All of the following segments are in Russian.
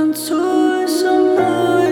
танцуй со мной.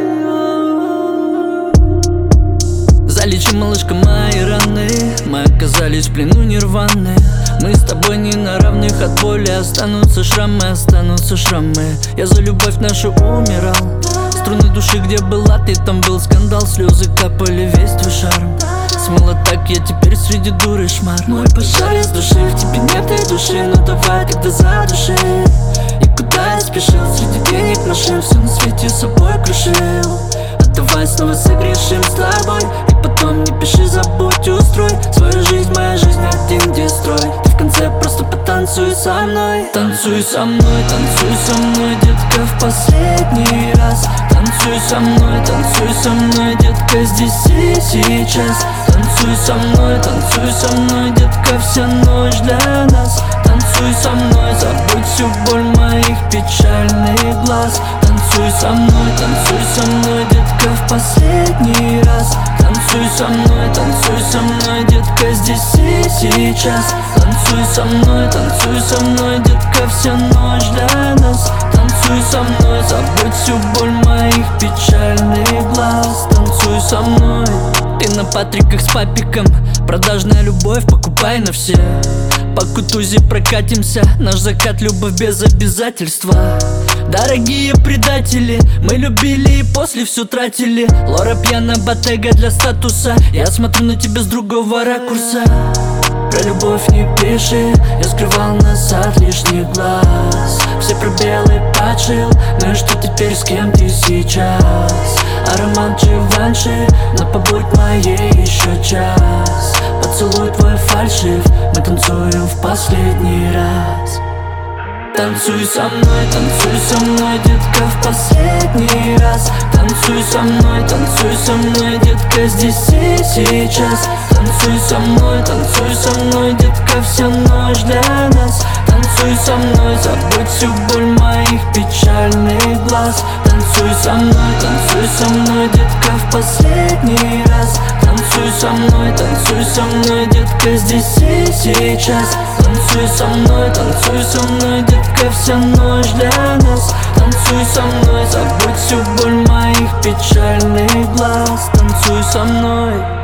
Залечи, малышка, мои раны. Мы оказались в плену нирваны. Мы с тобой не на равных, от боли останутся шрамы, останутся шрамы. Я за любовь нашу умирал. Струны души, где была ты, там был скандал. Слезы капали, весь твой шарм смыло так, я теперь среди дуры шмар. Мой пожар из души, в тебе нет и души. Ну давай тогда за души. И куда я спешил, среди денег машин все на свете собой крушил. Давай снова согрешим с тобой. И потом не пиши, забудь, устрой свою жизнь, моя жизнь один дестрой. Ты в конце просто потанцуй со мной. Танцуй со мной, детка, в последний раз. Танцуй со мной, детка, здесь и сейчас. Танцуй со мной, детка, вся ночь для нас. Танцуй со мной, забудь всю боль моих печальных глаз. Танцуй со мной, детка, в последний раз. Танцуй со мной, детка, здесь и сейчас. Танцуй со мной, детка, вся ночь для нас. Танцуй со мной, забудь всю боль моих печальных глаз. Танцуй со мной. Ты на Патриках с папиком, продажная любовь, покупай на все. По Кутузе прокатимся, наш закат, любовь без обязательства. Дорогие предатели, мы любили и после все тратили. Лора пьяна, Bottega для статуса. Я смотрю на тебя с другого ракурса. Про любовь не пиши, я скрывал нас от лишних глаз. Все пробелы подшил, ну и что теперь, с кем ты сейчас? Аромат Givenchy, но побудь моей еще час. Поцелуй твой фальшив, мы танцуем в последний раз. Танцуй со мной, детка, в последний раз. Танцуй со мной, детка, здесь и сейчас. Танцуй со мной, детка, вся ночь для нас. Танцуй со мной, забудь всю боль моих печальных глаз. Танцуй со мной, детка, в последний раз. Танцуй со мной, детка, здесь и сейчас. Танцуй со мной, детка, вся ночь для нас. Танцуй со мной, забудь всю боль моих печальных глаз. Танцуй со мной.